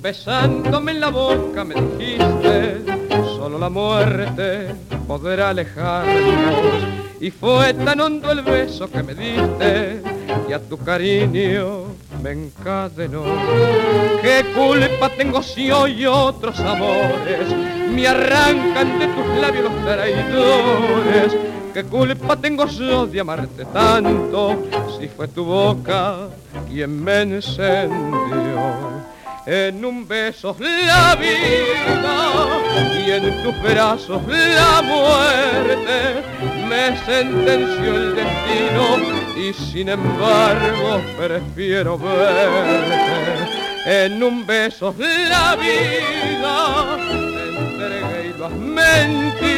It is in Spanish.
besándome en la boca me dijiste, solo la muerte podrá alejarnos. Y fue tan hondo el beso que me diste, y a tu cariño me encadenó. ¿Qué culpa tengo si hoy otros amores me arrancan de tus labios los traidores? ¿Qué culpa tengo yo de amarte tanto si fue tu boca quien me encendió? En un beso la vida y en tus brazos la muerte, me sentenció el destino y sin embargo prefiero verte. En un beso la vida te entregué y lo has mentido.